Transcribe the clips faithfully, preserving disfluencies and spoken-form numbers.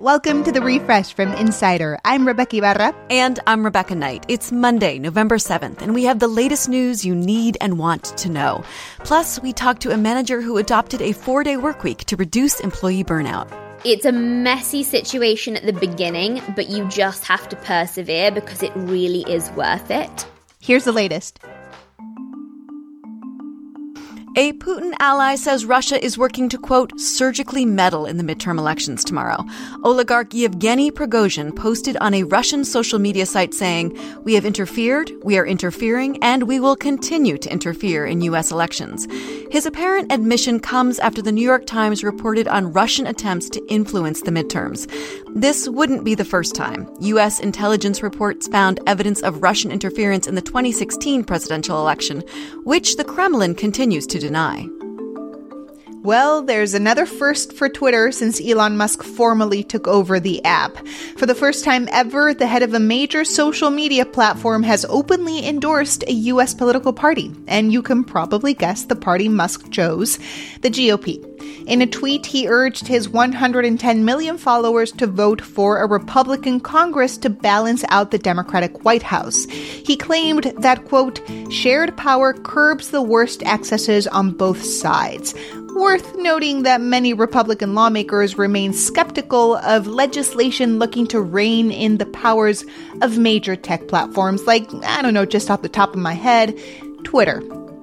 Welcome to the Refresh from Insider. I'm Rebecca Ibarra. And I'm Rebecca Knight. It's Monday, November seventh, and we have the latest news you need and want to know. Plus, we talked to a manager who adopted a four-day workweek to reduce employee burnout. It's a messy situation at the beginning, but you just have to persevere because it really is worth it. Here's the latest. A Putin ally says Russia is working to, quote, surgically meddle in the midterm elections tomorrow. Oligarch Yevgeny Prigozhin posted on a Russian social media site saying, "We have interfered, we are interfering, and we will continue to interfere in U S elections." His apparent admission comes after the New York Times reported on Russian attempts to influence the midterms. This wouldn't be the first time. U S intelligence reports found evidence of Russian interference in the twenty sixteen presidential election, which the Kremlin continues to deny. Well, there's another first for Twitter since Elon Musk formally took over the app. For the first time ever, the head of a major social media platform has openly endorsed a U S political party. And you can probably guess the party Musk chose, the G O P. In a tweet, he urged his one hundred ten million followers to vote for a Republican Congress to balance out the Democratic White House. He claimed that, quote, shared power curbs the worst excesses on both sides. Worth noting that many Republican lawmakers remain skeptical of legislation looking to rein in the powers of major tech platforms like, I don't know, just off the top of my head, Twitter.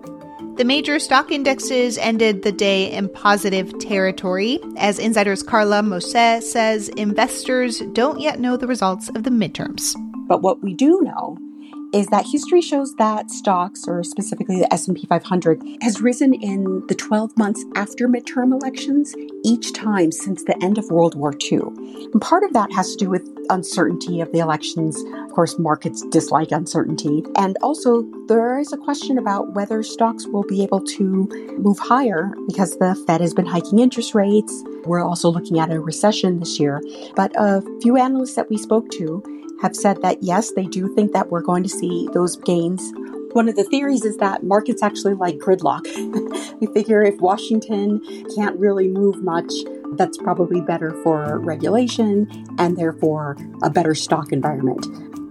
The major stock indexes ended the day in positive territory. As Insider's Carla Mose says, investors don't yet know the results of the midterms. But what we do know is that history shows that stocks, or specifically the S and P five hundred, has risen in the twelve months after midterm elections, each time since the end of World War Two. And part of that has to do with uncertainty of the elections. Of course, markets dislike uncertainty. And also, there is a question about whether stocks will be able to move higher because the Fed has been hiking interest rates. We're also looking at a recession this year. But a few analysts that we spoke to have said that, yes, they do think that we're going to see those gains. One of the theories is that markets actually like gridlock. We figure if Washington can't really move much, that's probably better for regulation and therefore a better stock environment.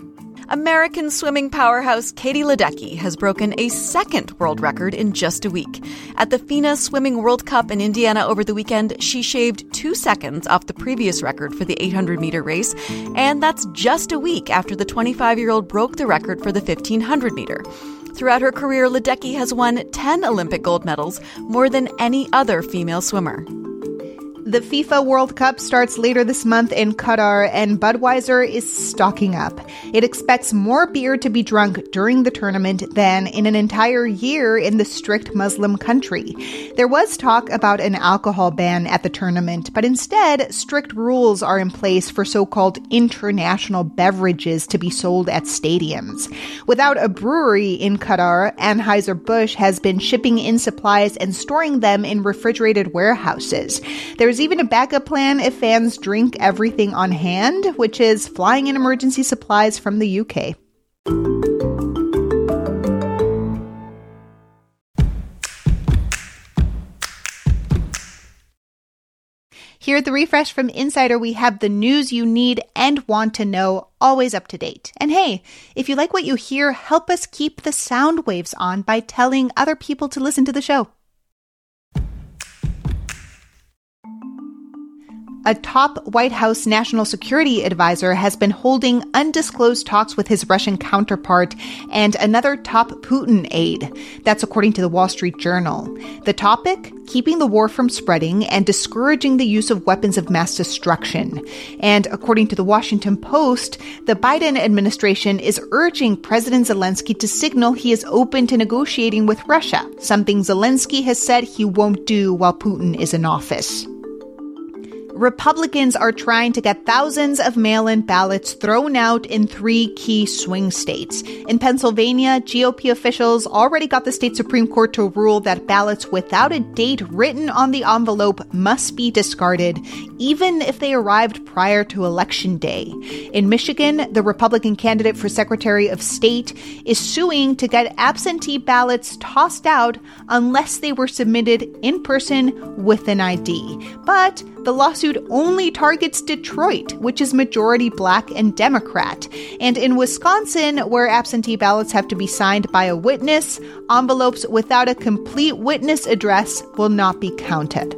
American swimming powerhouse Katie Ledecky has broken a second world record in just a week. At the FINA Swimming World Cup in Indiana over the weekend, she shaved two seconds off the previous record for the eight hundred meter race, and that's just a week after the twenty-five-year-old broke the record for the fifteen hundred meter. Throughout her career, Ledecky has won ten Olympic gold medals, more than any other female swimmer. The FIFA World Cup starts later this month in Qatar, and Budweiser is stocking up. It expects more beer to be drunk during the tournament than in an entire year in the strict Muslim country. There was talk about an alcohol ban at the tournament, but instead, strict rules are in place for so-called international beverages to be sold at stadiums. Without a brewery in Qatar, Anheuser-Busch has been shipping in supplies and storing them in refrigerated warehouses. There's even a backup plan if fans drink everything on hand, which is flying in emergency supplies from the U K. Here at the Refresh from Insider, we have the news you need and want to know, always up to date. And hey, if you like what you hear, help us keep the sound waves on by telling other people to listen to the show. A top White House national security advisor has been holding undisclosed talks with his Russian counterpart and another top Putin aide. That's according to the Wall Street Journal. The topic? Keeping the war from spreading and discouraging the use of weapons of mass destruction. And according to the Washington Post, the Biden administration is urging President Zelensky to signal he is open to negotiating with Russia, something Zelensky has said he won't do while Putin is in office. Republicans are trying to get thousands of mail-in ballots thrown out in three key swing states. In Pennsylvania, G O P officials already got the state Supreme Court to rule that ballots without a date written on the envelope must be discarded, even if they arrived prior to Election Day. In Michigan, the Republican candidate for Secretary of State is suing to get absentee ballots tossed out unless they were submitted in person with an I D. But the lawsuit Institute only targets Detroit, which is majority Black and Democrat. And in Wisconsin, where absentee ballots have to be signed by a witness, envelopes without a complete witness address will not be counted.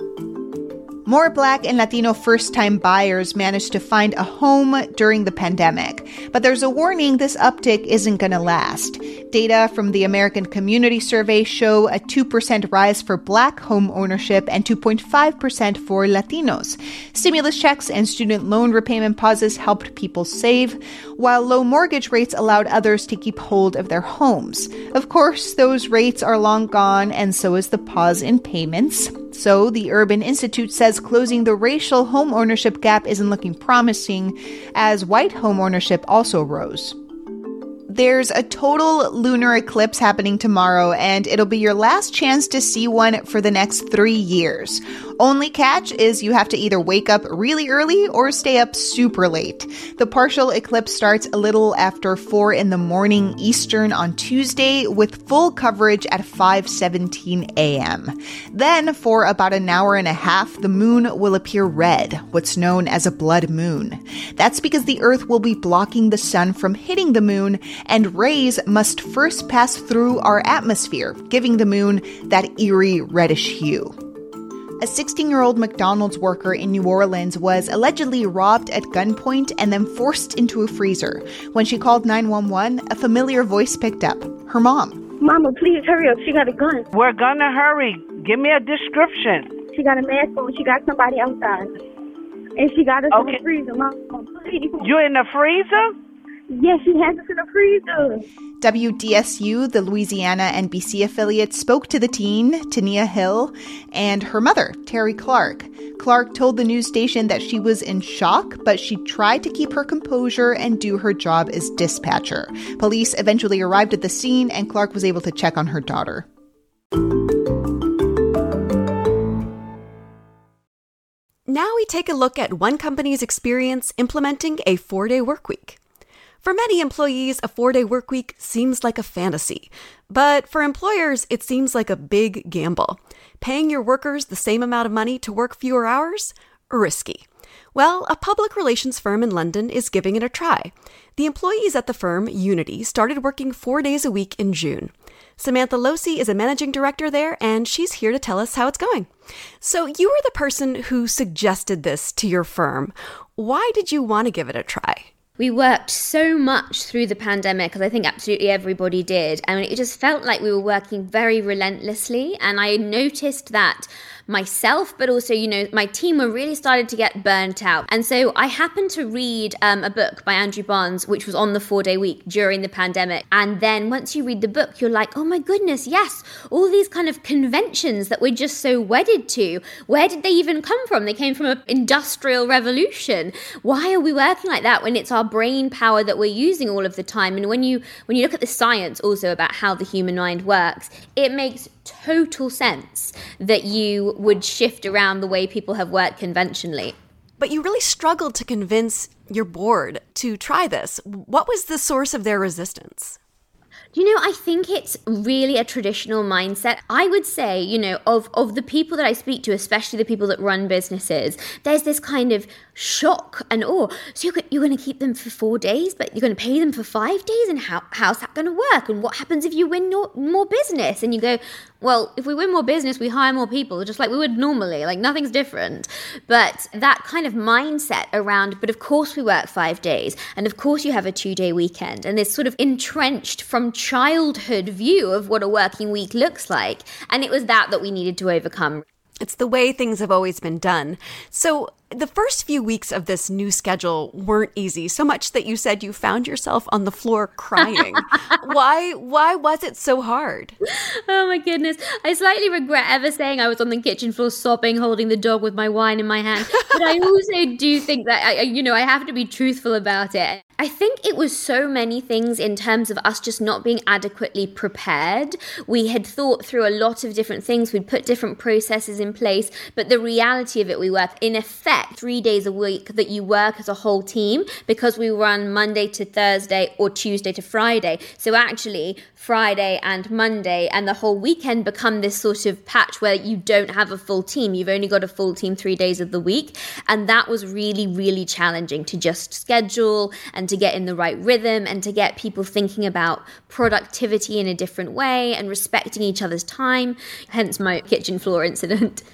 More Black and Latino first-time buyers managed to find a home during the pandemic. But there's a warning this uptick isn't going to last. Data from the American Community Survey show a two percent rise for Black home ownership and two point five percent for Latinos. Stimulus checks and student loan repayment pauses helped people save, while low mortgage rates allowed others to keep hold of their homes. Of course, those rates are long gone, and so is the pause in payments. So the Urban Institute says closing the racial home ownership gap isn't looking promising, as white home ownership also rose. There's a total lunar eclipse happening tomorrow, and it'll be your last chance to see one for the next three years. Only catch is you have to either wake up really early or stay up super late. The partial eclipse starts a little after four in the morning Eastern on Tuesday, with full coverage at five seventeen a.m. Then, for about an hour and a half, the moon will appear red, what's known as a blood moon. That's because the Earth will be blocking the sun from hitting the moon, and rays must first pass through our atmosphere, giving the moon that eerie reddish hue. A sixteen-year-old McDonald's worker in New Orleans was allegedly robbed at gunpoint and then forced into a freezer. When she called nine one one, a familiar voice picked up, her mom. Mama, please hurry up. She got a gun. We're gonna hurry. Give me a description. She got a mask on. She got somebody outside. And she got us Okay. in the freezer. Mama, please. You in the freezer? Yes, she has us in the freezer. W D S U, the Louisiana N B C affiliate, spoke to the teen, Tania Hill, and her mother, Terry Clark. Clark told the news station that she was in shock, but she tried to keep her composure and do her job as dispatcher. Police eventually arrived at the scene, and Clark was able to check on her daughter. Now we take a look at one company's experience implementing a four-day workweek. For many employees, a four-day workweek seems like a fantasy. But for employers, it seems like a big gamble. Paying your workers the same amount of money to work fewer hours? Risky. Well, a public relations firm in London is giving it a try. The employees at the firm, Unity, started working four days a week in June. Samantha Losey is a managing director there, and she's here to tell us how it's going. So you were the person who suggested this to your firm. Why did you want to give it a try? We worked so much through the pandemic, because I think absolutely everybody did. I mean, it just felt like we were working very relentlessly. And I noticed that myself, but also, you know, my team were really started to get burnt out. And so I happened to read um, a book by Andrew Barnes, which was on the four-day week during the pandemic. And then once you read the book, you're like, oh my goodness, yes, all these kind of conventions that we're just so wedded to, where did they even come from? They came from an industrial revolution. Why are we working like that when it's our brain power that we're using all of the time? And when you when you look at the science also about how the human mind works, it makes total sense that you would shift around the way people have worked conventionally. But you really struggled to convince your board to try this. What was the source of their resistance? You know, I think it's really a traditional mindset. I would say, you know, of, of the people that I speak to, especially the people that run businesses, there's this kind of shock and awe. So you're, you're going to keep them for four days, but you're going to pay them for five days? And how how's that going to work? And what happens if you win no, more business? And you go, well, if we win more business, we hire more people, just like we would normally. Like, nothing's different. But that kind of mindset around, but of course we work five days. And of course you have a two-day weekend. And this sort of entrenched from childhood view of what a working week looks like. And it was that that we needed to overcome. It's the way things have always been done. So the first few weeks of this new schedule weren't easy, so much that you said you found yourself on the floor crying. Why Why was it so hard? Oh my goodness. I slightly regret ever saying I was on the kitchen floor sobbing, holding the dog with my wine in my hand. But I also do think that, I, you know, I have to be truthful about it. I think it was so many things in terms of us just not being adequately prepared. We had thought through a lot of different things. We'd put different processes in place. But the reality of it, we work in effect expect three days a week that you work as a whole team because we run Monday to Thursday or Tuesday to Friday. So actually Friday and Monday and the whole weekend become this sort of patch where you don't have a full team. You've only got a full team three days of the week. And that was really, really challenging to just schedule and to get in the right rhythm and to get people thinking about productivity in a different way and respecting each other's time, hence my kitchen floor incident.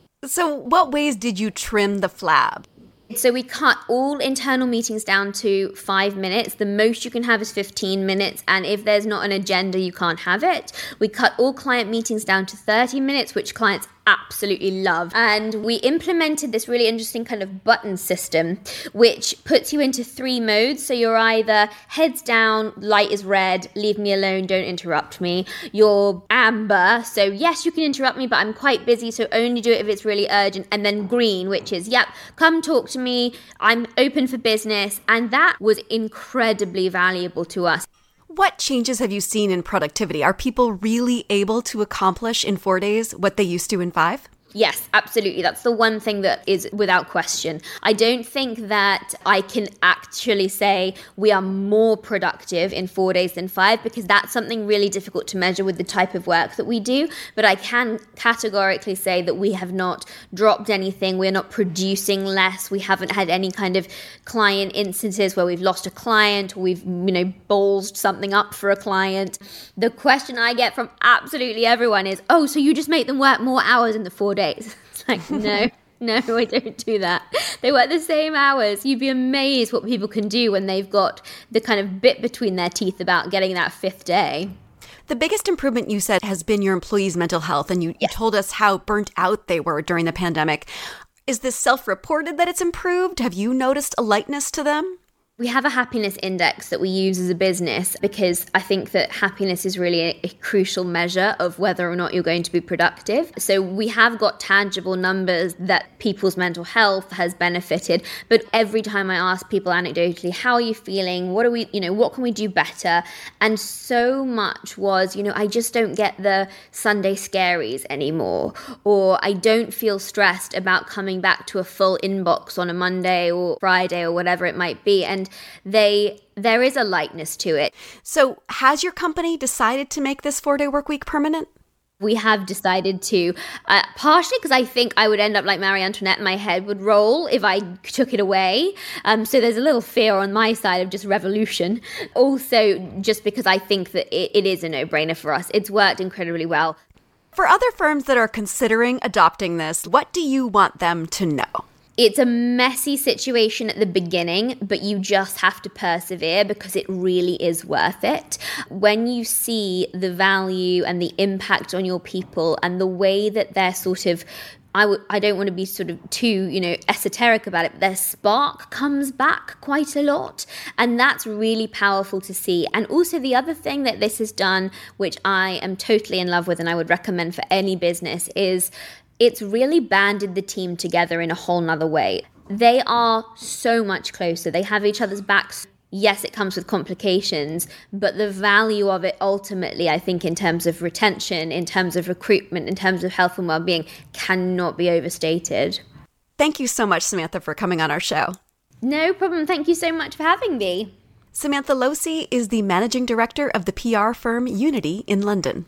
So what ways did you trim the flab? So we cut all internal meetings down to five minutes. The most you can have is fifteen minutes. And if there's not an agenda, you can't have it. We cut all client meetings down to thirty minutes, which clients absolutely love. And we implemented this really interesting kind of button system, which puts you into three modes. So you're either heads down, light is red, leave me alone, don't interrupt me. You're amber, so yes, you can interrupt me, but I'm quite busy, so only do it if it's really urgent. And then green, which is, yep, come talk to me, I'm open for business. And that was incredibly valuable to us. What changes have you seen in productivity? Are people really able to accomplish in four days what they used to in five? Yes, absolutely. That's the one thing that is without question. I don't think that I can actually say we are more productive in four days than five, because that's something really difficult to measure with the type of work that we do. But I can categorically say that we have not dropped anything. We're not producing less. We haven't had any kind of client instances where we've lost a client or we've, you know, ballsed something up for a client. The question I get from absolutely everyone is, oh, so you just make them work more hours in the four days? It's like, no, no, I don't do that. They work the same hours. You'd be amazed what people can do when they've got the kind of bit between their teeth about getting that fifth day. The biggest improvement, you said, has been your employees' mental health, and you, yes. you told us how burnt out they were during the pandemic. Is this self-reported that it's improved? Have you noticed a lightness to them? We have a happiness index that we use as a business because I think that happiness is really a, a crucial measure of whether or not you're going to be productive. So we have got tangible numbers that people's mental health has benefited. But every time I ask people anecdotally, how are you feeling? What are we, you know, what can we do better? And so much was, you know, I just don't get the Sunday scaries anymore, or I don't feel stressed about coming back to a full inbox on a Monday or Friday or whatever it might be. And they there is a lightness to it. So has your company decided to make this four-day work week permanent? We have decided to, uh, partially because I think I would end up like Marie Antoinette, my head would roll if I took it away. Um, so there's a little fear on my side of just revolution. Also, just because I think that it, it is a no-brainer for us. It's worked incredibly well. For other firms that are considering adopting this, what do you want them to know? It's a messy situation at the beginning, but you just have to persevere because it really is worth it. When you see the value and the impact on your people and the way that they're sort of, I w- I don't want to be sort of too, you know, esoteric about it, but their spark comes back quite a lot. And that's really powerful to see. And also the other thing that this has done, which I am totally in love with and I would recommend for any business, is it's really banded the team together in a whole nother way. They are so much closer. They have each other's backs. Yes, it comes with complications, but the value of it ultimately, I think, in terms of retention, in terms of recruitment, in terms of health and well-being, cannot be overstated. Thank you so much, Samantha, for coming on our show. No problem. Thank you so much for having me. Samantha Losey is the managing director of the P R firm Unity in London.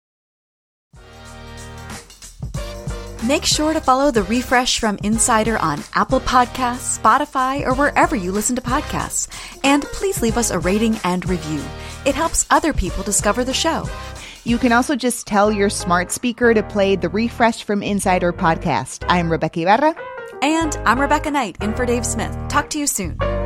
Make sure to follow The Refresh from Insider on Apple Podcasts, Spotify, or wherever you listen to podcasts. And please leave us a rating and review. It helps other people discover the show. You can also just tell your smart speaker to play the Refresh from Insider podcast. I'm Rebecca Ibarra. And I'm Rebecca Knight, in for Dave Smith. Talk to you soon.